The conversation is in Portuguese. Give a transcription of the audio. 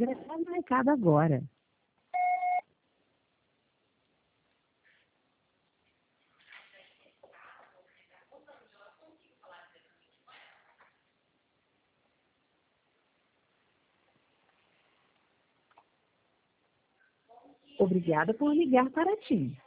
gravar o recado agora. Obrigada por ligar para TIM.